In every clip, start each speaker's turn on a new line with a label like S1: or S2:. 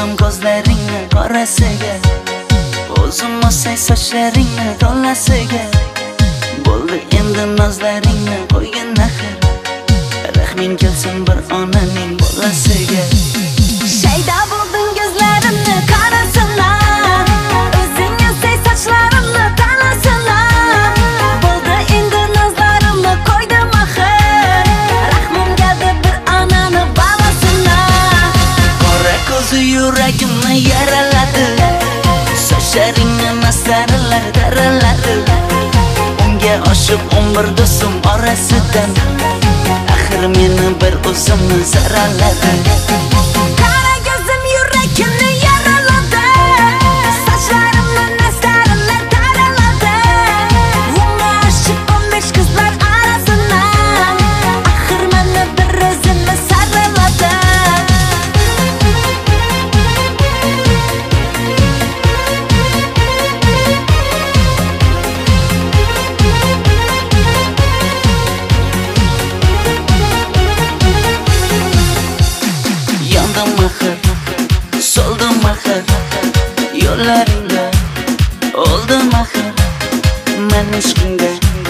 S1: Soldim ko'zlaringni qorasiga, o'zim olsay sochlaringni to'lasiga. Bo'ldi endi nozlaringni qo'ygan axir, rahming kelsin bir onaning bolasiga.
S2: Shayda bo'lding ko'zlarimni qarasana, o'zing olsay sochlarimni to'lasiga. Bo'ldi endi nozlarimni qo'ydim axir, rahming keldi bir onaning bolasina.
S1: Qora ko'zi yuragimni yaraladi, sochlaringni mastarlar daraladi. Unga oshiq 11 do'stim orasidan, axir meni bir o'zimni zaraladi.
S2: Qara ko'zim yuragimni yaraladi, sochlarimni mastarlar daraladi. Unga oshiq 15 qizlar orasidan, axir meni bir o'zimni saraladi.
S1: Soldim axir yo'llaringda, oldim axir men ishqingda,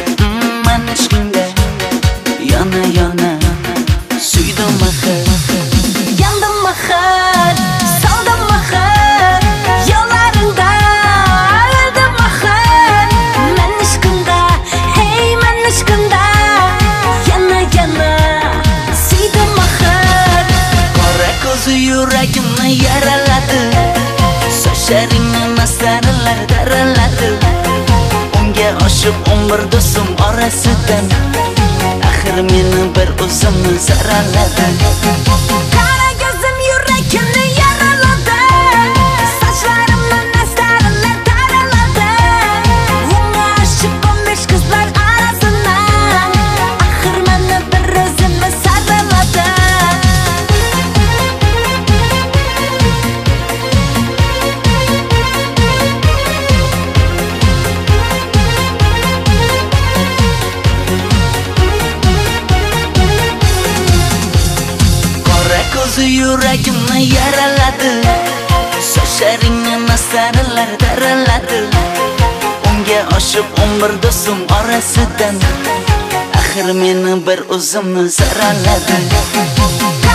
S1: yana suydim axir.
S2: Yandım axir, soldim axir yo'llaringda, oldim axir men ishqingda, hey men ishqingda, yana suydim axir.
S1: Qora ko'zi yuragimni yaraladi, sochlaringni mastarlar daraladi. Unga oshiq 11 do'stim orasidan, axir meni bir o'zimni zaraladi.
S2: Qara ko'zim yuragimni yaraladi, sochlarimni mastarlar daraladi. Unga oshiq 15 qizlar orasidan, axir meni bir o'zimni saraladi.
S1: Ko'zi yuragimni yaraladi, sochlaringni mastarlar daraladi. Unga oshiq 11 do'stim orasidan, axir meni bir o'zimni zaraladi.